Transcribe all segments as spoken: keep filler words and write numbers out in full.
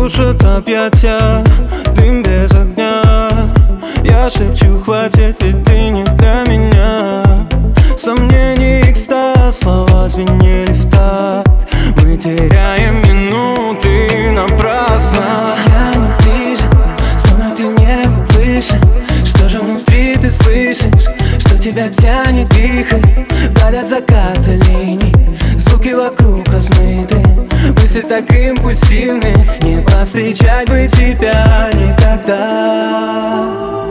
душат объятия, дым без огня. Я шепчу, хватит, ведь ты не для меня. Сомнений, экстаз, слова звенели в такт. Мы теряем минуты напрасно. Я не ближе, со мной ты не выше. Что же внутри ты слышишь? Что тебя тянет вихрь? Вдаль от заката линий, звуки вокруг размыты. Мысли так импульсивны, не повстречать бы тебя никогда.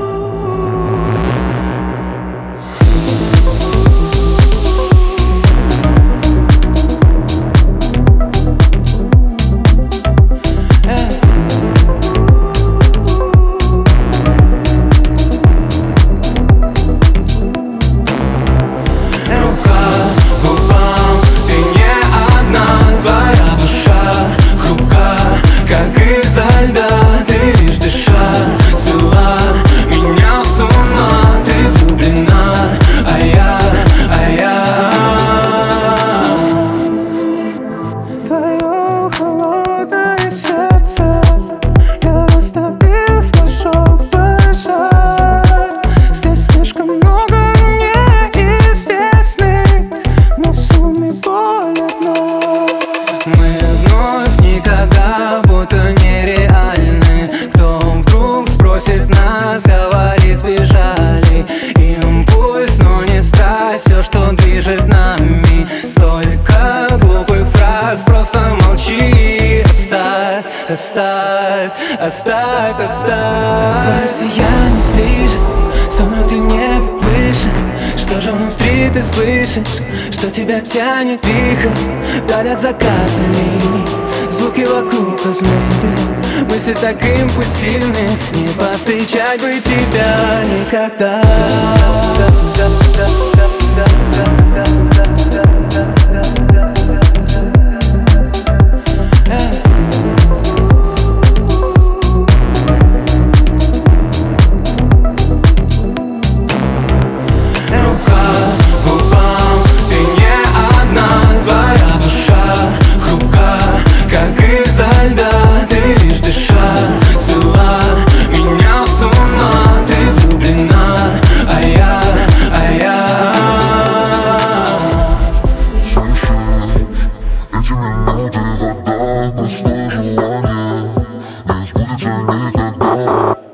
Говори, сбежали. Импульс, но не страсть. Все, что движет нами. Столько глупых фраз, просто молчи. Оставь, оставь, оставь, оставь. Твое сияние ближе, со мной ты не выше. Что же внутри ты слышишь? Что тебя тянет вихрь? Вдаль от заката линий, звуки вокруг размыты. Мысли так импульсивны, не повстречать бы тебя никогда. Простое желание не сбудется никогда.